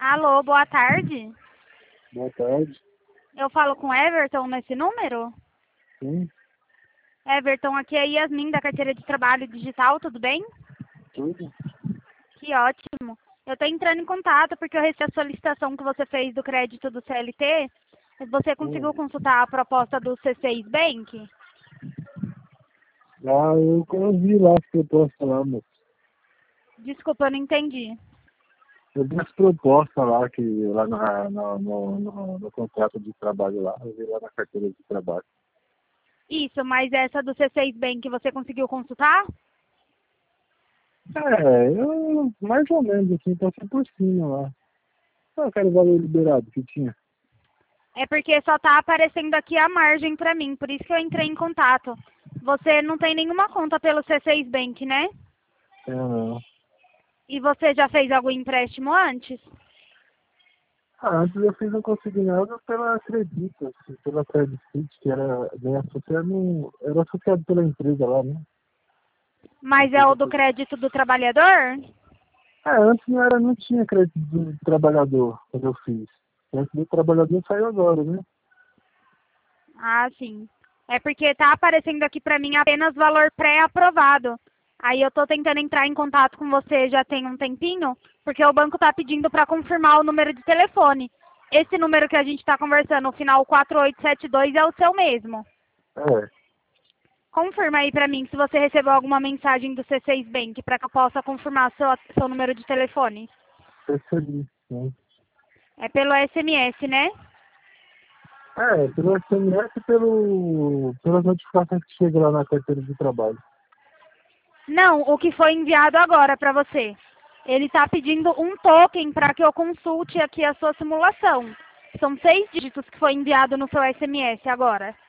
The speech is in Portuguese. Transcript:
Alô, boa tarde. Boa tarde. Eu falo com Everton nesse número? Sim, Everton, aqui é Yasmin da carteira de trabalho digital, tudo bem? tudo. Que ótimo. Eu estou entrando em contato porque eu recebi a solicitação que você fez do crédito do CLT. Você conseguiu consultar a proposta do C6 Bank? Eu vi lá as propostas lá, moço. Desculpa, eu não entendi. Eu vi as propostas lá, que, lá no contrato de trabalho lá. Eu vi lá na carteira de trabalho. Isso, mas essa do C6 Bank você conseguiu consultar? Eu mais ou menos assim, passei por cima lá. Eu quero valor liberado que tinha. É porque só está aparecendo aqui a margem para mim, por isso que eu entrei em contato. Você não tem nenhuma conta pelo C6 Bank, né? Não. E você já fez algum empréstimo antes? Antes eu fiz um consignado pela Acredita, assim, pela Credit Suisse, que era bem associado, era associado pela empresa lá, né? Mas é o do crédito do trabalhador? Antes não tinha crédito do trabalhador, quando eu fiz. O crédito do trabalhador saiu agora, né? Ah, sim. É porque tá aparecendo aqui para mim apenas valor pré-aprovado. Aí eu tô tentando entrar em contato com você já tem um tempinho, porque o banco tá pedindo para confirmar o número de telefone. Esse número que a gente está conversando, o final 4872, é o seu mesmo. É, Confirma aí para mim se você recebeu alguma mensagem do C6 Bank para que eu possa confirmar seu número de telefone. percebi, né? É pelo SMS, né? Pelo SMS e pelas notificações que chegam lá na carteira de trabalho. Não, o que foi enviado agora para você. Ele está pedindo um token para que eu consulte aqui a sua simulação. São 6 dígitos que foi enviado no seu SMS agora.